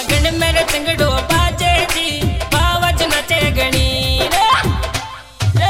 फागण मेरे चिंगड़ो बाजे जी बावज नचे गणी रे रे।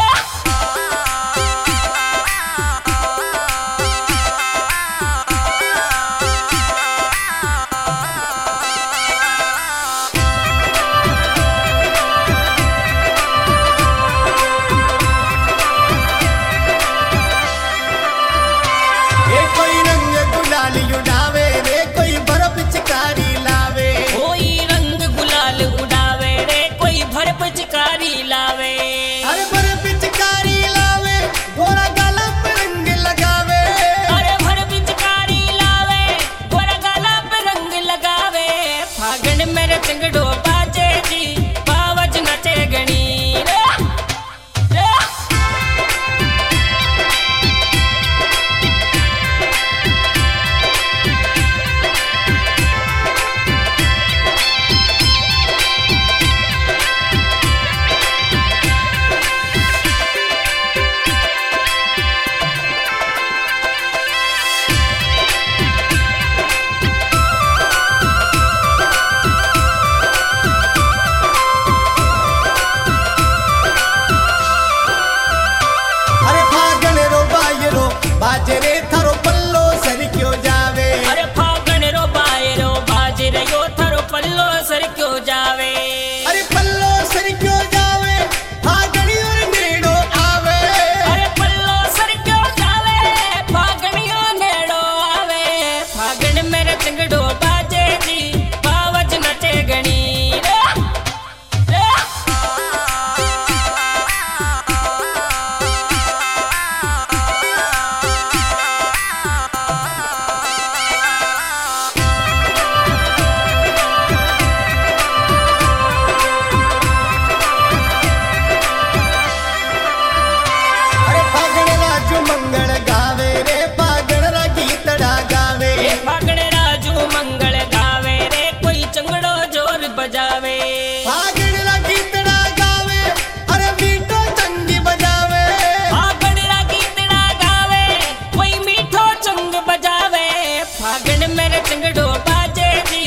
कोई रंग गुलाल उड़ावे रे कोई भर पिचकारी लावे। कोई रंग गुलाल उड़ावे रे कोई भर पिचकारी लावे। अरे भर पिचकारी लावे गोरा गाला पे रंग लगावे। अरे भर पिचकारी लावे गोरा गाला पे रंग लगावे। फागण मेरे चिंगड़ो बाजे जी बावज नचे गणी रे रे। बाजे रे थारो पल्लो सर क्यों जावे। अरे फागण रो बायरो बाजे रे यो थारो पल्लो सर क्यों जावे। अरे पल्लो सर क्यों जावे फागणी और नेड़ो आवे। अरे पल्लो सर क्यों जावे फागणियो नेड़ो आवे। फागण मेरे चिंगड़ो बाजे जी बावज नचे गणी रे रे। मंगल गावे रे फागण रा गीतड़ा गावे। फागण राजू मंगल गावे रे कोई चंगड़ो जोर बजावे। फागण रा गीतड़ा गावे अरे मीठो चंगी बजावे। फागण रा गीतड़ा गावे कोई मीठो चंग बजावे। फागण मेरे चिंगड़ो बाजे जी